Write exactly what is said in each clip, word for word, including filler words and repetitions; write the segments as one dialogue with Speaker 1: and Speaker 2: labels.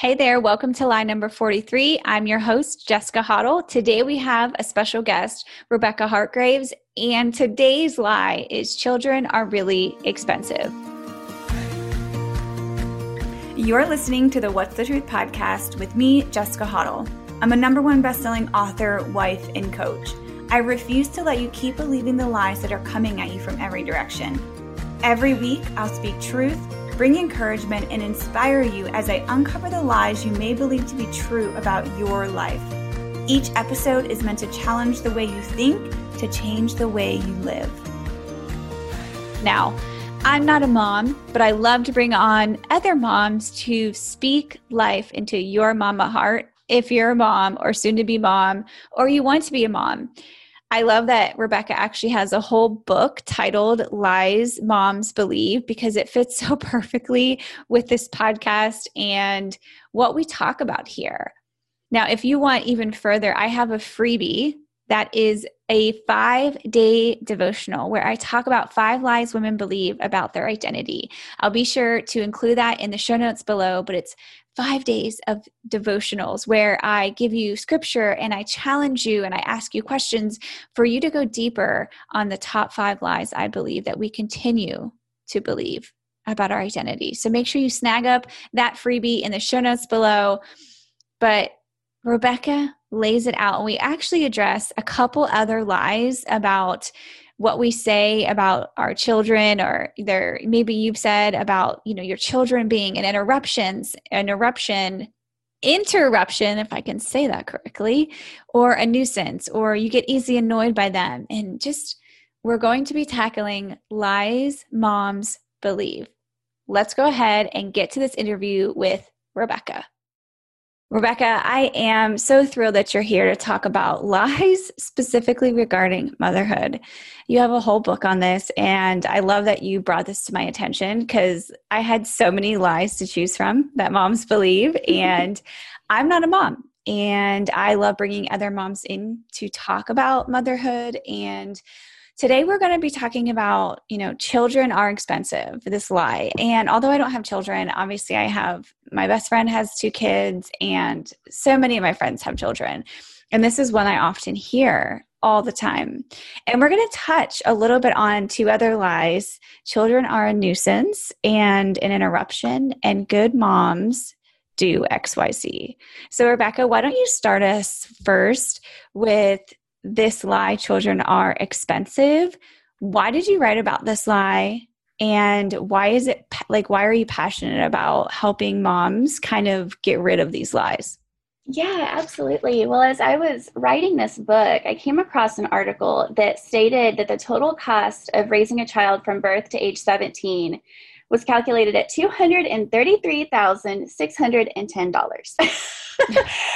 Speaker 1: Hey there, welcome to lie number forty-three. I'm your host, Jessica Hoddle. Today we have a special guest, Rebecca Hartgraves, and today's lie is children are really expensive. You're listening to the What's the Truth podcast with me, Jessica Hoddle. I'm a number one best-selling author, wife, and coach. I refuse to let you keep believing the lies that are coming at you from every direction. Every week, I'll speak truth, bring encouragement, and inspire you as I uncover the lies you may believe to be true about your life. Each episode is meant to challenge the way you think to change the way you live. Now, I'm not a mom, but I love to bring on other moms to speak life into your mama heart if you're a mom or soon to be mom or you want to be a mom. I love that Rebecca actually has a whole book titled Lies Moms Believe because it fits so perfectly with this podcast and what we talk about here. Now, if you want even further, I have a freebie that is a five-day devotional where I talk about five lies women believe about their identity. I'll be sure to include that in the show notes below, but it's five days of devotionals where I give you scripture and I challenge you and I ask you questions for you to go deeper on the top five lies I believe that we continue to believe about our identity. So make sure you snag up that freebie in the show notes below. But Rebecca lays it out, and we actually address a couple other lies about what we say about our children, or there maybe you've said about, you know, your children being an interruptions, an interruption, interruption, if I can say that correctly, or a nuisance, or you get easily annoyed by them. And just, we're going to be tackling lies moms believe. Let's go ahead and get to this interview with Rebecca. Rebecca, I am so thrilled that you're here to talk about lies specifically regarding motherhood. You have a whole book on this, and I love that you brought this to my attention because I had so many lies to choose from that moms believe, and I'm not a mom, and I love bringing other moms in to talk about motherhood. And today we're going to be talking about, you know, children are expensive, this lie. And although I don't have children, obviously I have, my best friend has two kids and so many of my friends have children. And this is one I often hear all the time. And we're going to touch a little bit on two other lies. Children are a nuisance and an interruption, and good moms do X Y Z. So Rebecca, why don't you start us first with this lie, children are expensive. Why did you write about this lie? And why is it like, why are you passionate about helping moms kind of get rid of these lies?
Speaker 2: Yeah, absolutely. Well, as I was writing this book, I came across an article that stated that the total cost of raising a child from birth to age seventeen was calculated at two hundred thirty-three thousand six hundred ten dollars. And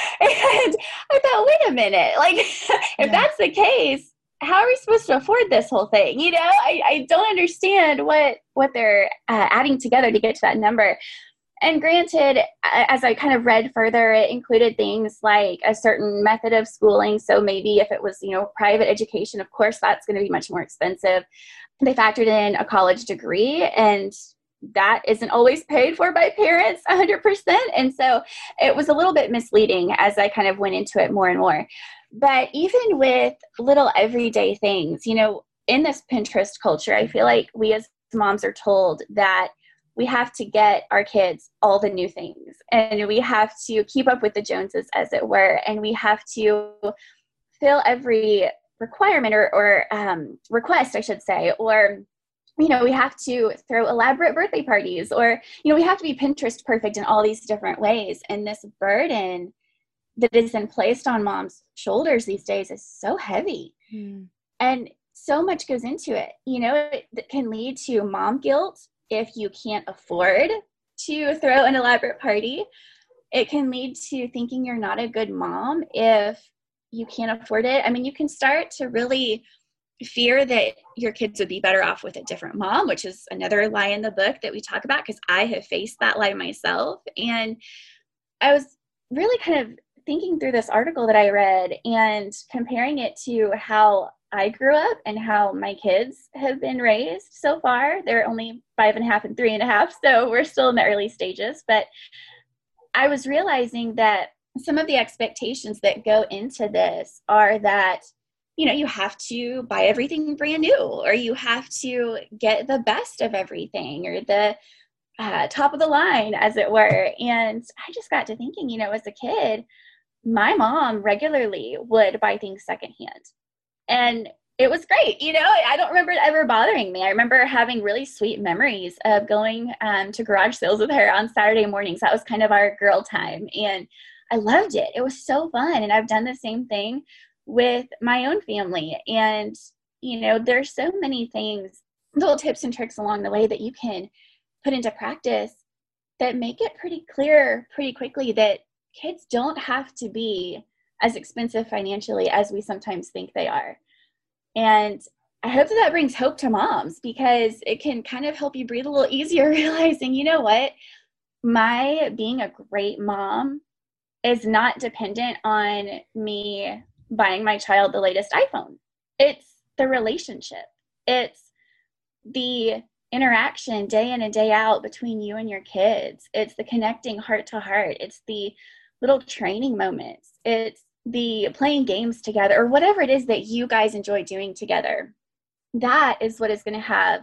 Speaker 2: I thought, wait a minute, like, if yeah. that's the case, how are we supposed to afford this whole thing? You know, I, I don't understand what, what they're uh, adding together to get to that number. And granted, as I kind of read further, it included things like a certain method of schooling. So maybe if it was, you know, private education, of course, that's going to be much more expensive. They factored in a college degree, and that isn't always paid for by parents one hundred percent. And so it was a little bit misleading as I kind of went into it more and more. But even with little everyday things, you know, in this Pinterest culture, I feel like we as moms are told that we have to get our kids all the new things, and we have to keep up with the Joneses, as it were, and we have to fill every requirement or, or um, request, I should say, or you know, we have to throw elaborate birthday parties, or, you know, we have to be Pinterest perfect in all these different ways. And this burden that is then placed on mom's shoulders these days is so heavy. Mm. And so much goes into it. You know, it can lead to mom guilt if you can't afford to throw an elaborate party. It can lead to thinking you're not a good mom if you can't afford it. I mean, you can start to really fear that your kids would be better off with a different mom, which is another lie in the book that we talk about, because I have faced that lie myself. And I was really kind of thinking through this article that I read and comparing it to how I grew up and how my kids have been raised so far. They're only five and a half and three and a half, so we're still in the early stages. But I was realizing that some of the expectations that go into this are that, you know, you have to buy everything brand new, or you have to get the best of everything, or the uh, top of the line, as it were. And I just got to thinking, you know, as a kid, my mom regularly would buy things secondhand. And it was great. You know, I don't remember it ever bothering me. I remember having really sweet memories of going um, to garage sales with her on Saturday mornings. That was kind of our girl time. And I loved it. It was so fun. And I've done the same thing with my own family. And, you know, there's so many things, little tips and tricks along the way that you can put into practice that make it pretty clear pretty quickly that kids don't have to be as expensive financially as we sometimes think they are. And I hope that that brings hope to moms, because it can kind of help you breathe a little easier, realizing, you know what, my being a great mom is not dependent on me buying my child the latest iPhone. It's the relationship. It's the interaction day in and day out between you and your kids. It's the connecting heart to heart. It's the little training moments. It's the playing games together, or whatever it is that you guys enjoy doing together. That is what is going to have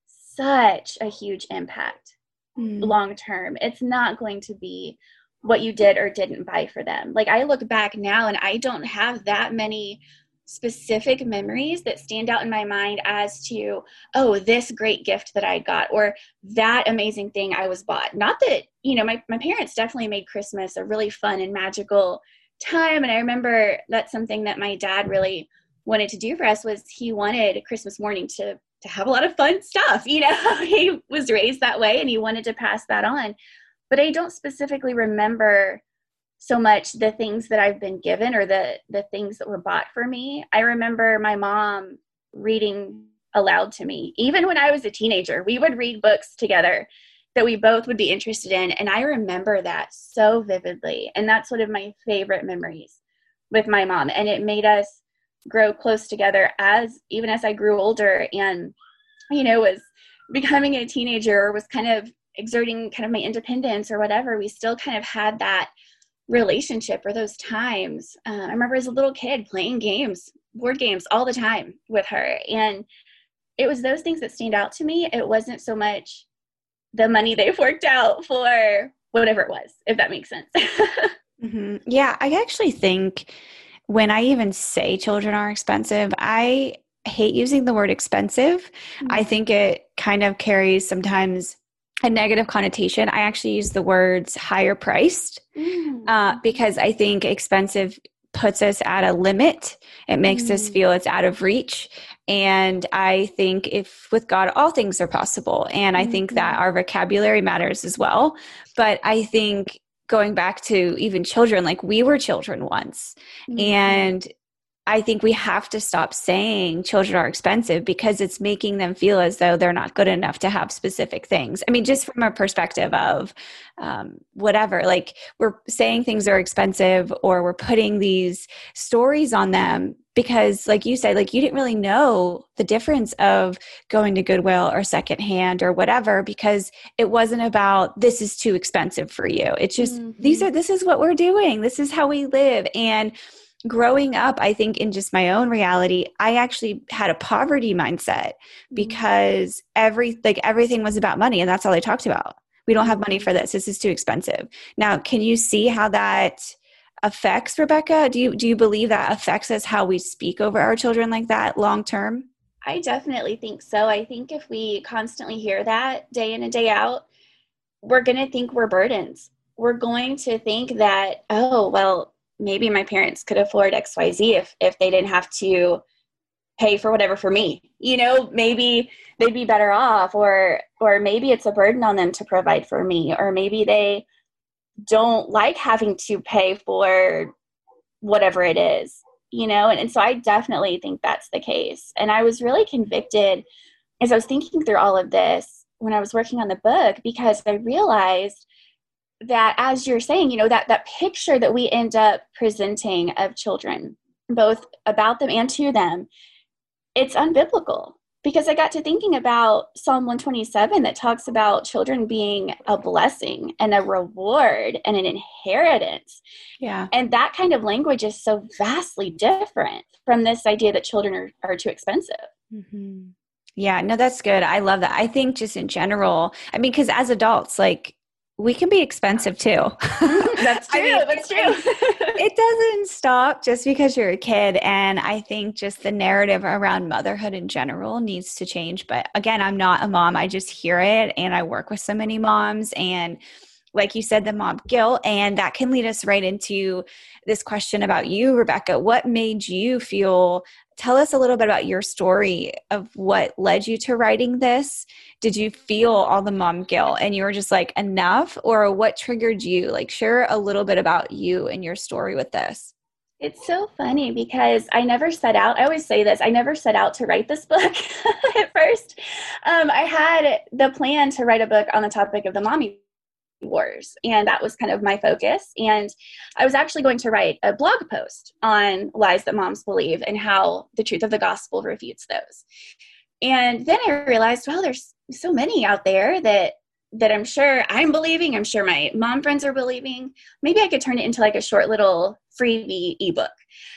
Speaker 2: such a huge impact mm. long term. It's not going to be what you did or didn't buy for them. Like, I look back now and I don't have that many specific memories that stand out in my mind as to, oh, this great gift that I got, or that amazing thing I was bought. Not that, you know, my, my parents definitely made Christmas a really fun and magical time. And I remember that's something that my dad really wanted to do for us, was he wanted Christmas morning to, to have a lot of fun stuff. You know, he was raised that way and he wanted to pass that on. But I don't specifically remember so much the things that I've been given, or the, the things that were bought for me. I remember my mom reading aloud to me. Even when I was a teenager, we would read books together that we both would be interested in. And I remember that so vividly. And that's one of my favorite memories with my mom. And it made us grow close together as, even as I grew older and, you know, was becoming a teenager, or was kind of exerting kind of my independence or whatever. We still kind of had that relationship, or those times. Uh, I remember as a little kid playing games, board games all the time with her. And it was those things that stand out to me. It wasn't so much the money they've worked out for whatever it was, if that makes sense.
Speaker 1: mm-hmm. Yeah, I actually think when I even say children are expensive, I hate using the word expensive. Mm-hmm. I think it kind of carries sometimes a negative connotation. I actually use the words higher priced mm. uh, because I think expensive puts us at a limit. It makes mm. us feel it's out of reach. And I think if with God, all things are possible. And I mm-hmm. think that our vocabulary matters as well. But I think going back to even children, like we were children once. Mm-hmm. And I think we have to stop saying children are expensive, because it's making them feel as though they're not good enough to have specific things. I mean, just from a perspective of um, whatever, like we're saying things are expensive, or we're putting these stories on them because, like you said, like you didn't really know the difference of going to Goodwill or secondhand or whatever, because it wasn't about this is too expensive for you. It's just, mm-hmm. these are, this is what we're doing. This is how we live. And growing up, I think in just my own reality, I actually had a poverty mindset because every like everything was about money, and that's all they talked about. We don't have money for this. This is too expensive. Now, can you see how that affects Rebecca? Do you do you believe that affects us how we speak over our children like that long term?
Speaker 2: I definitely think so. I think if we constantly hear that day in and day out, we're going to think we're burdens. We're going to think that, oh, well, maybe my parents could afford X Y Z if, if they didn't have to pay for whatever for me. You know, maybe they'd be better off, or or maybe it's a burden on them to provide for me, or maybe they don't like having to pay for whatever it is, you know? And, and so I definitely think that's the case. And I was really convicted as I was thinking through all of this when I was working on the book, because I realized that, as you're saying, you know, that, that picture that we end up presenting of children, both about them and to them, it's unbiblical. because I got to thinking about Psalm one twenty-seven that talks about children being a blessing and a reward and an inheritance.
Speaker 1: Yeah.
Speaker 2: And that kind of language is so vastly different from this idea that children are, are too expensive.
Speaker 1: Mm-hmm. Yeah, no, that's good. I love that. I think just in general, I mean, because as adults, like, we can be expensive too.
Speaker 2: That's true.
Speaker 1: I mean,
Speaker 2: that's true.
Speaker 1: It doesn't stop just because you're a kid. And I think just the narrative around motherhood in general needs to change. But again, I'm not a mom. I just hear it, and I work with so many moms, and like you said, the mom guilt. And that can lead us right into this question about you, Rebecca. What made you feel, tell us a little bit about your story of what led you to writing this. Did you feel all the mom guilt and you were just like, enough? Or what triggered you? Like, share a little bit about you and your story with this.
Speaker 2: It's so funny because I never set out, I always say this, I never set out to write this book at first. Um, I had the plan to write a book on the topic of the mommy wars, and that was kind of my focus. And I was actually going to write a blog post on lies that moms believe and how the truth of the gospel refutes those. And then I realized, well, there's so many out there that that I'm sure I'm believing, I'm sure my mom friends are believing. Maybe I could turn it into like a short little freebie ebook.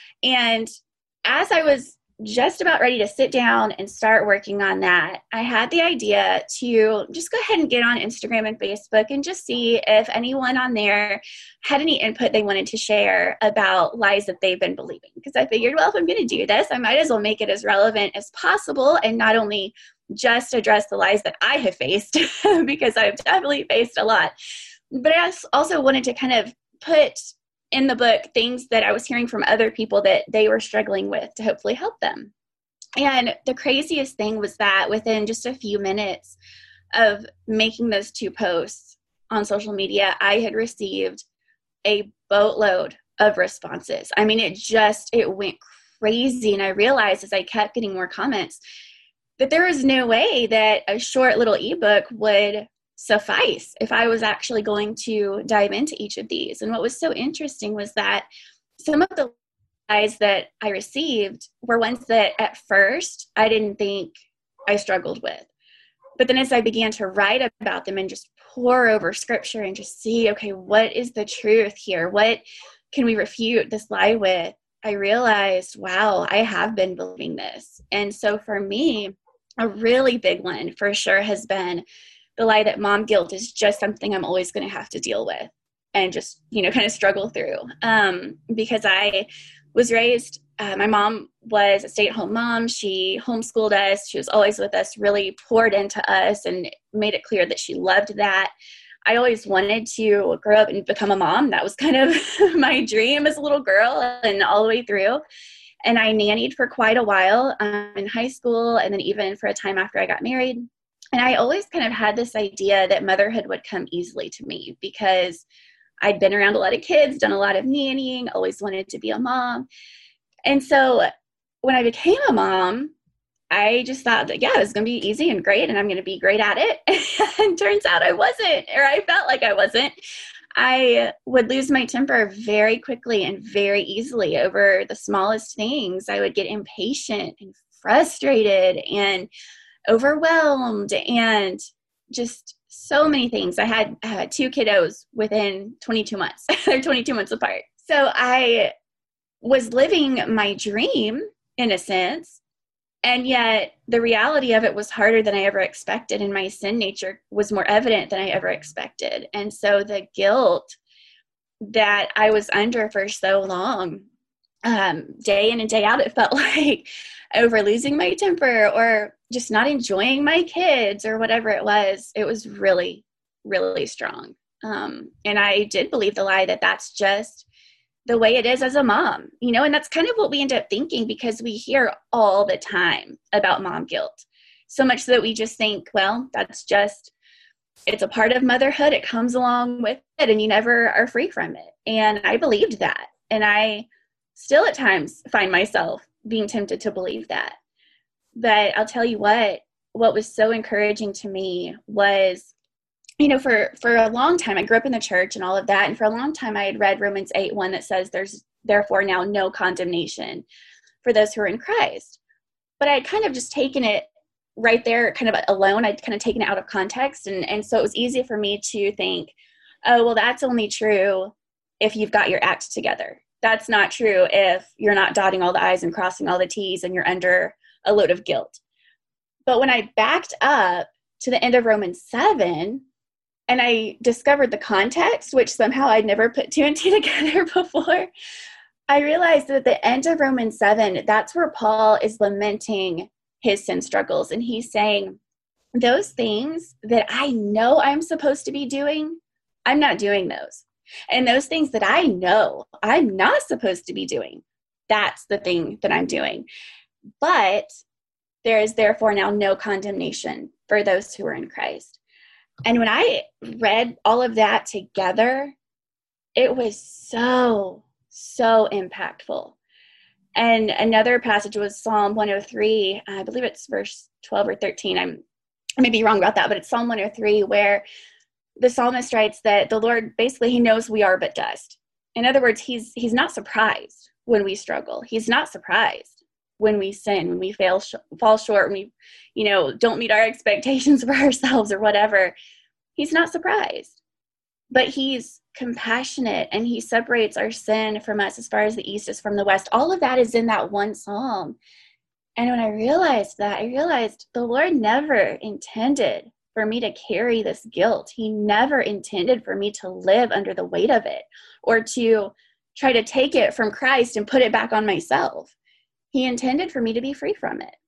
Speaker 2: And as I was just about ready to sit down and start working on that, I had the idea to just go ahead and get on Instagram and Facebook and just see if anyone on there had any input they wanted to share about lies that they've been believing. Because I figured, well, if I'm going to do this, I might as well make it as relevant as possible and not only just address the lies that I have faced, because I've definitely faced a lot, but I also wanted to kind of put in the book things that I was hearing from other people that they were struggling with to hopefully help them. And the craziest thing was that within just a few minutes of making those two posts on social media, I had received a boatload of responses. I mean, it just, it went crazy. And I realized as I kept getting more comments that there was no way that a short little ebook would suffice if I was actually going to dive into each of these. And what was so interesting was that some of the lies that I received were ones that at first I didn't think I struggled with. But then as I began to write about them and just pour over scripture and just see, okay, what is the truth here? What can we refute this lie with? I realized, wow, I have been believing this. And so for me, a really big one for sure has been the lie that mom guilt is just something I'm always going to have to deal with and just, you know, kind of struggle through. Um, because I was raised, uh, my mom was a stay-at-home mom. She homeschooled us. She was always with us, really poured into us and made it clear that she loved that. I always wanted to grow up and become a mom. That was kind of my dream as a little girl and all the way through. And I nannied for quite a while um, in high school and then even for a time after I got married. And I always kind of had this idea that motherhood would come easily to me because I'd been around a lot of kids, done a lot of nannying, always wanted to be a mom. And so when I became a mom, I just thought that, yeah, it was going to be easy and great and I'm going to be great at it. And turns out I wasn't, or I felt like I wasn't. I would lose my temper very quickly and very easily over the smallest things. I would get impatient and frustrated and overwhelmed and just so many things. I had, I had two kiddos within twenty-two months. They're twenty-two months apart. So I was living my dream in a sense. And yet the reality of it was harder than I ever expected. And my sin nature was more evident than I ever expected. And so the guilt that I was under for so long, um, day in and day out, it felt like over losing my temper or just not enjoying my kids or whatever it was, it was really, really strong. Um, and I did believe the lie that that's just the way it is as a mom, you know, and that's kind of what we end up thinking because we hear all the time about mom guilt, so much so that we just think, well, that's just, it's a part of motherhood. It comes along with it and you never are free from it. And I believed that. And I still at times find myself being tempted to believe that. But I'll tell you what, what was so encouraging to me was, you know, for, for a long time, I grew up in the church and all of that. And for a long time, I had read Romans eight one that says there's therefore now no condemnation for those who are in Christ. But I had kind of just taken it right there kind of alone, I'd kind of taken it out of context. And, and so it was easy for me to think, oh, well, that's only true if you've got your act together. That's not true if you're not dotting all the I's and crossing all the T's and you're under a load of guilt. But when I backed up to the end of Romans seven and I discovered the context, which somehow I'd never put two and two together before, I realized that at the end of Romans seven, that's where Paul is lamenting his sin struggles. And he's saying, those things that I know I'm supposed to be doing, I'm not doing those. And those things that I know I'm not supposed to be doing, that's the thing that I'm doing. But there is therefore now no condemnation for those who are in Christ. And when I read all of that together, it was so, so impactful. And another passage was Psalm one oh three. I believe it's verse twelve or thirteen. I'm, I may be wrong about that, but it's Psalm one oh three where the psalmist writes that the Lord, basically, he knows we are but dust. In other words, he's he's not surprised when we struggle. He's not surprised when we sin, when we fail, sh- fall short, when we, you know, don't meet our expectations for ourselves or whatever. He's not surprised. But he's compassionate, and he separates our sin from us as far as the east is from the west. All of that is in that one psalm. And when I realized that, I realized the Lord never intended for me to carry this guilt. He never intended for me to live under the weight of it or to try to take it from Christ and put it back on myself. He intended for me to be free from it.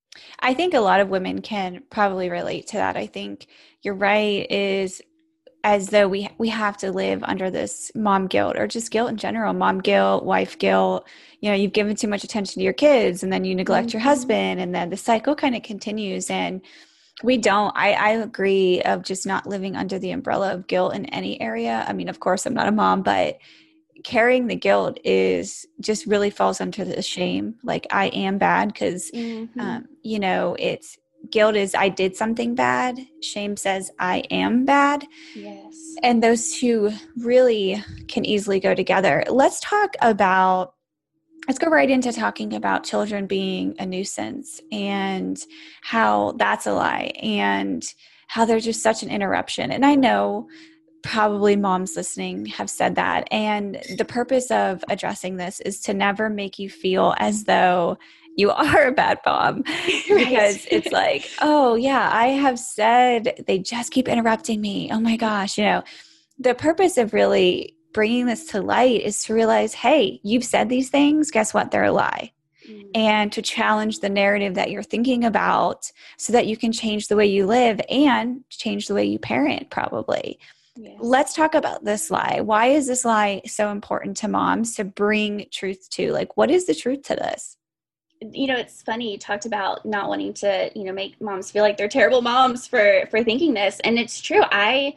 Speaker 1: I think a lot of women can probably relate to that. I think you're right, is as though we we have to live under this mom guilt, or just guilt in general, mom guilt, wife guilt. You know, you've given too much attention to your kids and then you neglect mm-hmm. your husband, and then the cycle kind of continues. And we don't, I, I agree of just not living under the umbrella of guilt in any area. I mean, of course, I'm not a mom, but carrying the guilt is just really falls under the shame. Like, I am bad because, mm-hmm. um, you know, it's, guilt is I did something bad. Shame says I am bad.
Speaker 2: Yes.
Speaker 1: And those two really can easily go together. Let's talk about, let's go right into talking about children being a nuisance and how that's a lie and how they're just such an interruption. And I know probably moms listening have said that. And the purpose of addressing this is to never make you feel as though you are a bad mom,
Speaker 2: right.
Speaker 1: because it's like, oh yeah, I have said they just keep interrupting me. Oh my gosh. You know, the purpose of really bringing this to light is to realize, hey, you've said these things. Guess what? They're a lie. Mm-hmm. And to challenge the narrative that you're thinking about so that you can change the way you live and change the way you parent, probably. Yes. Let's talk about this lie. Why is this lie so important to moms to bring truth to? Like, what is the truth to this?
Speaker 2: You know, it's funny, you talked about not wanting to, you know, make moms feel like they're terrible moms for, for thinking this. And it's true. I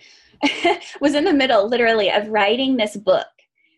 Speaker 2: was in the middle, literally, of writing this book.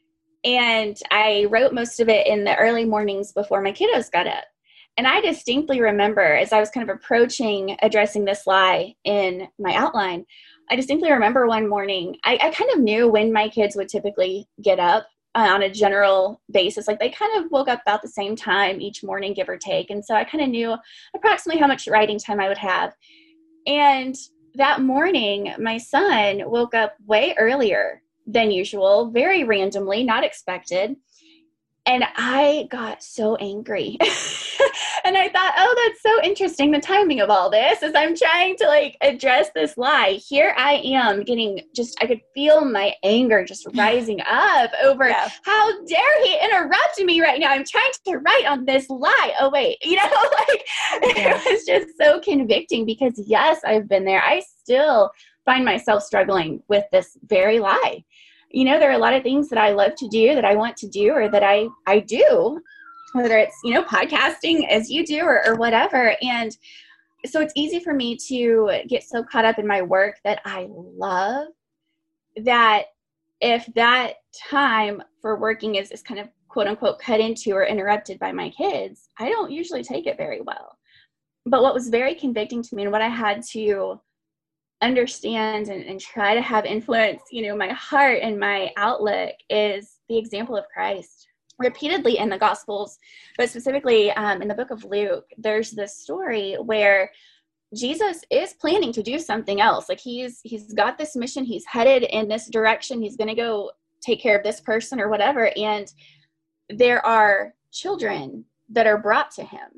Speaker 2: And I wrote most of it in the early mornings before my kiddos got up. And I distinctly remember, as I was kind of approaching addressing this lie in my outline, I distinctly remember one morning, I, I kind of knew when my kids would typically get up. Uh, on a general basis, like they kind of woke up about the same time each morning, give or take. And so I kind of knew approximately how much writing time I would have. And that morning, my son woke up way earlier than usual, very randomly, not expected. And I got so angry. And I thought, oh, that's so interesting, the timing of all this, as I'm trying to like address this lie. Here I am getting just, I could feel my anger just rising up over yeah. how dare he interrupt me right now. I'm trying to write on this lie. Oh, wait, you know, like yeah. It was just so convicting because yes, I've been there. I still find myself struggling with this very lie. You know, there are a lot of things that I love to do, that I want to do, or that I, I do, whether it's, you know, podcasting as you do or, or whatever. And so it's easy for me to get so caught up in my work that I love, that if that time for working is, is kind of quote unquote cut into or interrupted by my kids, I don't usually take it very well. But what was very convicting to me and what I had to understand and, and try to have influence, you know, my heart and my outlook is the example of Christ. Repeatedly in the Gospels, but specifically um, in the book of Luke, there's this story where Jesus is planning to do something else. Like he's, he's got this mission. He's headed in this direction. He's going to go take care of this person or whatever. And there are children that are brought to him.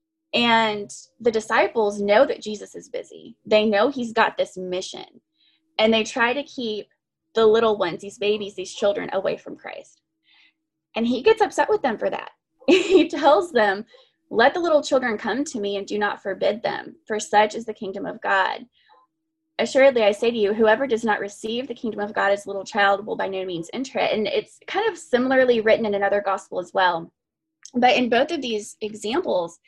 Speaker 2: And the disciples know that Jesus is busy. They know he's got this mission. And they try to keep the little ones, these babies, these children, away from Christ. And he gets upset with them for that. He tells them, let the little children come to me and do not forbid them, for such is the kingdom of God. Assuredly, I say to you, whoever does not receive the kingdom of God as a little child will by no means enter it. And it's kind of similarly written in another gospel as well. But in both of these examples,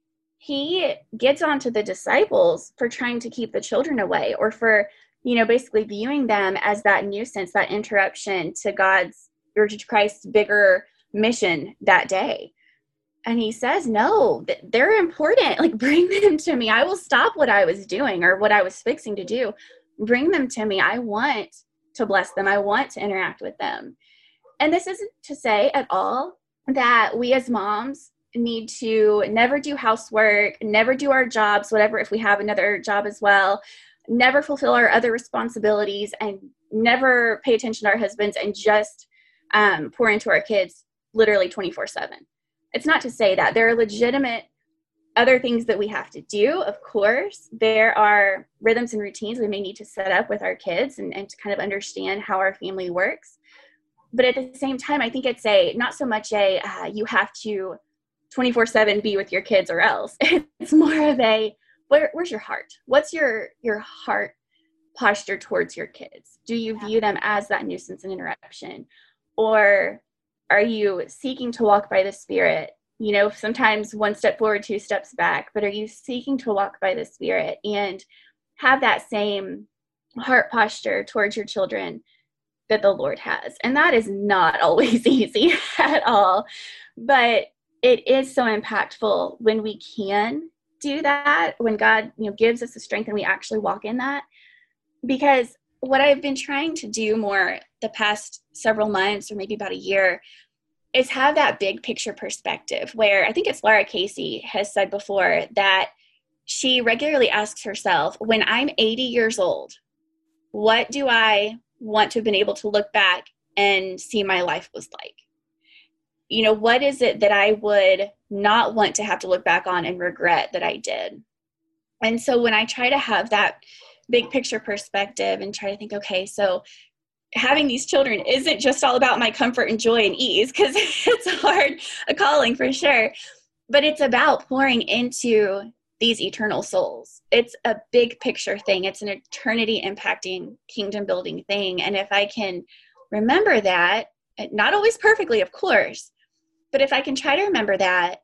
Speaker 2: he gets onto the disciples for trying to keep the children away, or for, you know, basically viewing them as that nuisance, that interruption to God's, or to Christ's bigger mission that day. And he says, no, they're important. Like, bring them to me. I will stop what I was doing or what I was fixing to do. Bring them to me. I want to bless them. I want to interact with them. And this isn't to say at all that we as moms need to never do housework, never do our jobs, whatever, if we have another job as well, never fulfill our other responsibilities, and never pay attention to our husbands, and just um, pour into our kids literally twenty-four seven. It's not to say that. There are legitimate other things that we have to do, of course. There are rhythms and routines we may need to set up with our kids, and, and to kind of understand how our family works. But at the same time, I think it's a, not so much a, uh, you have to twenty-four seven be with your kids or else. It's more of a, where, where's your heart? What's your, your heart posture towards your kids? Do you view them as that nuisance and interruption? Or are you seeking to walk by the Spirit? You know, sometimes one step forward, two steps back, but are you seeking to walk by the Spirit and have that same heart posture towards your children that the Lord has? And that is not always easy at all, but it is so impactful when we can do that, when God, you know, gives us the strength and we actually walk in that. Because what I've been trying to do more the past several months, or maybe about a year, is have that big picture perspective, where I think it's Laura Casey has said before that she regularly asks herself, when I'm eighty years old, what do I want to have been able to look back and see my life was like? You know, what is it that I would not want to have to look back on and regret that I did? And so when I try to have that big picture perspective and try to think, okay, so having these children isn't just all about my comfort and joy and ease, because it's hard, a calling for sure, but it's about pouring into these eternal souls. It's a big picture thing. It's an eternity impacting, kingdom building thing. And if I can remember that, not always perfectly, of course, but if I can try to remember that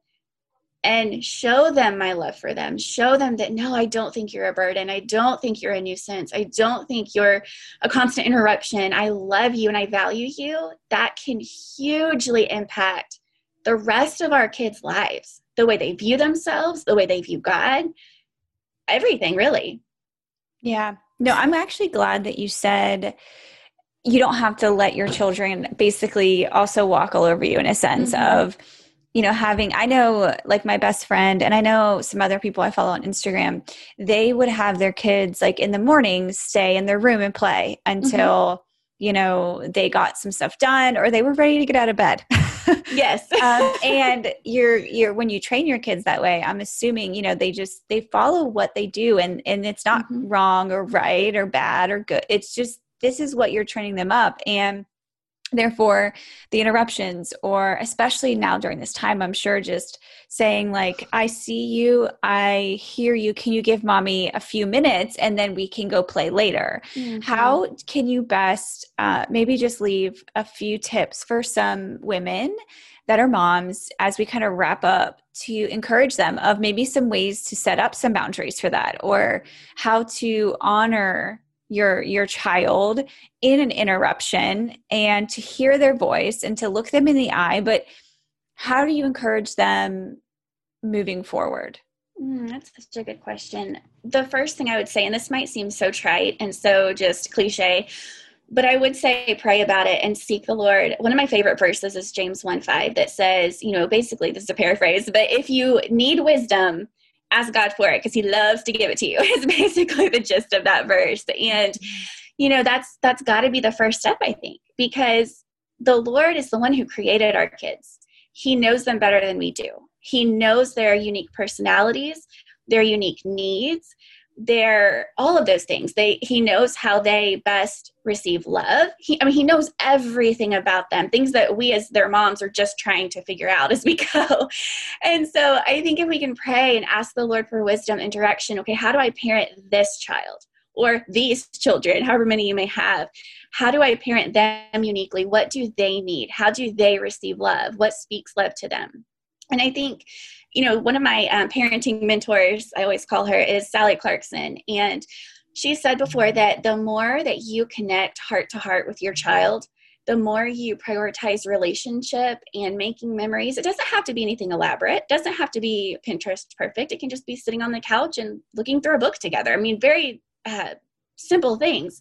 Speaker 2: and show them my love for them, show them that, no, I don't think you're a burden. I don't think you're a nuisance. I don't think you're a constant interruption. I love you and I value you. That can hugely impact the rest of our kids' lives, the way they view themselves, the way they view God, everything really.
Speaker 1: Yeah. No, I'm actually glad that you said you don't have to let your children basically also walk all over you, in a sense mm-hmm. of, you know, having, I know like my best friend, and I know some other people I follow on Instagram, they would have their kids like in the mornings stay in their room and play until, mm-hmm. you know, they got some stuff done or they were ready to get out of bed.
Speaker 2: Yes.
Speaker 1: um, and you're, you're, when you train your kids that way, I'm assuming, you know, they just, they follow what they do, and, and it's not mm-hmm. wrong or right or bad or good. It's just, this is what you're training them up. And therefore the interruptions, or especially now during this time, I'm sure just saying like, I see you, I hear you. Can you give mommy a few minutes and then we can go play later? Mm-hmm. How can you best uh, maybe just leave a few tips for some women that are moms as we kind of wrap up, to encourage them of maybe some ways to set up some boundaries for that, or how to honor your your child in an interruption and to hear their voice and to look them in the eye, but how do you encourage them moving forward?
Speaker 2: Mm, that's such a good question. The first thing I would say, and this might seem so trite and so just cliche, but I would say pray about it and seek the Lord. One of my favorite verses is James one five that says, you know, basically, this is a paraphrase, but if you need wisdom, ask God for it because he loves to give it to you. It's basically the gist of that verse. And, you know, that's, that's gotta be the first step, I think, because the Lord is the one who created our kids. He knows them better than we do. He knows their unique personalities, their unique needs, their, all of those things. They, he knows how they best receive love. He, I mean, he knows everything about them, things that we as their moms are just trying to figure out as we go. And so I think if we can pray and ask the Lord for wisdom and direction, okay, how do I parent this child or these children, however many you may have? How do I parent them uniquely? What do they need? How do they receive love? What speaks love to them? And I think, you know, one of my um, parenting mentors, I always call her, is Sally Clarkson. And she said before that the more that you connect heart to heart with your child, the more you prioritize relationship and making memories. It doesn't have to be anything elaborate. It doesn't have to be Pinterest perfect. It can just be sitting on the couch and looking through a book together. I mean, very uh, simple things.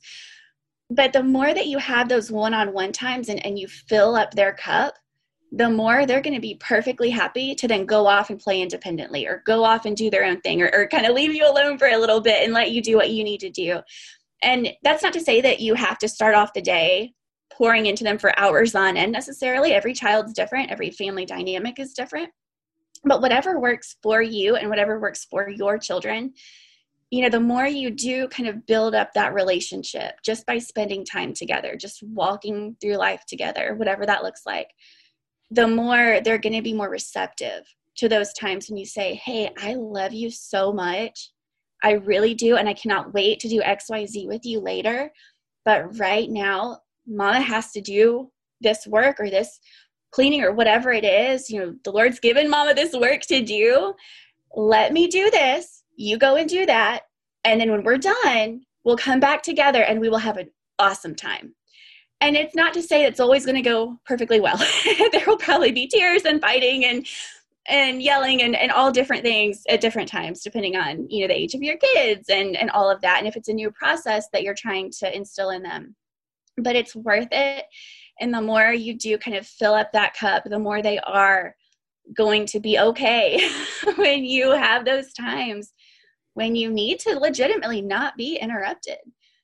Speaker 2: But the more that you have those one-on-one times and, and you fill up their cup, the more they're going to be perfectly happy to then go off and play independently or go off and do their own thing or, or kind of leave you alone for a little bit and let you do what you need to do. And that's not to say that you have to start off the day pouring into them for hours on end necessarily. Every child's different. Every family dynamic is different. But whatever works for you and whatever works for your children, you know, the more you do kind of build up that relationship just by spending time together, just walking through life together, whatever that looks like, the more they're going to be more receptive to those times when you say, hey, I love you so much. I really do. And I cannot wait to do X, Y, Z with you later. But right now, Mama has to do this work or this cleaning or whatever it is. You know, the Lord's given Mama this work to do. Let me do this. You go and do that. And then when we're done, we'll come back together and we will have an awesome time. And it's not to say it's always going to go perfectly well. There will probably be tears and fighting and and yelling and, and all different things at different times, depending on, you know, the age of your kids and, and all of that. And if it's a new process that you're trying to instill in them. But it's worth it. And the more you do kind of fill up that cup, the more they are going to be okay when you have those times when you need to legitimately not be interrupted.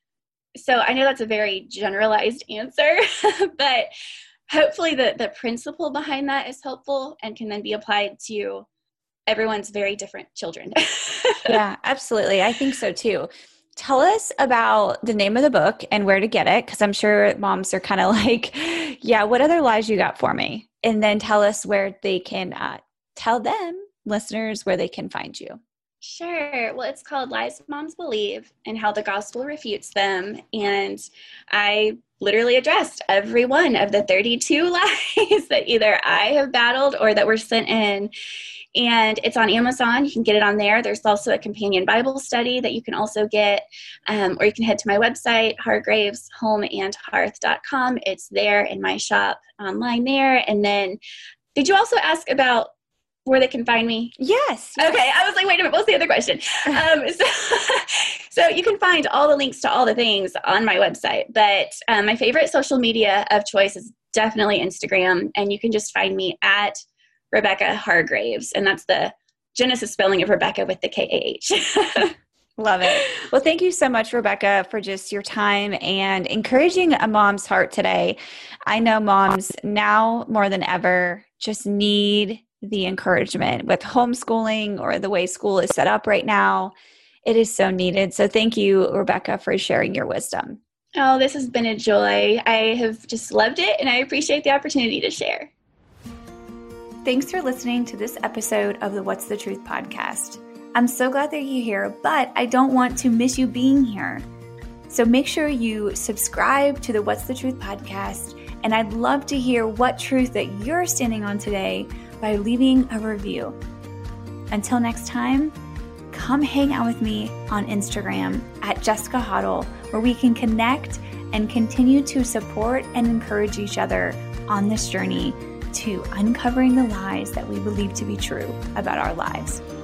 Speaker 2: So I know that's a very generalized answer, but hopefully the, the principle behind that is helpful and can then be applied to everyone's very different children.
Speaker 1: Yeah, absolutely. I think so too. Tell us about the name of the book and where to get it, because I'm sure moms are kind of like, yeah, what other lies you got for me? And then tell us where they can uh, tell them, listeners, where they can find you.
Speaker 2: Sure. Well, it's called Lies Moms Believe and How the Gospel Refutes Them. And I literally addressed every one of the thirty-two lies that either I have battled or that were sent in. And it's on Amazon. You can get it on there. There's also a companion Bible study that you can also get. Um, or you can head to my website, hargraves home and hearth dot com. It's there in my shop online there. And then did you also ask about where they can find me?
Speaker 1: Yes.
Speaker 2: Okay. I was like, wait a minute, what's the other question? Um, so, so you can find all the links to all the things on my website, but um, my favorite social media of choice is definitely Instagram. And you can just find me at Rebecca Hargraves. And that's the Genesis spelling of Rebecca with the K A H.
Speaker 1: Love it. Well, thank you so much, Rebecca, for just your time and encouraging a mom's heart today. I know moms now more than ever just need the encouragement with homeschooling or the way school is set up right now. It is so needed. So thank you, Rebecca, for sharing your wisdom.
Speaker 2: Oh, this has been a joy. I have just loved it, and I appreciate the opportunity to share.
Speaker 1: Thanks for listening to this episode of the What's the Truth podcast. I'm so glad that you're here, but I don't want to miss you being here. So make sure you subscribe to the What's the Truth podcast, and I'd love to hear what truth that you're standing on today by leaving a review. Until next time, come hang out with me on Instagram at Jessica Hoddle, where we can connect and continue to support and encourage each other on this journey to uncovering the lies that we believe to be true about our lives.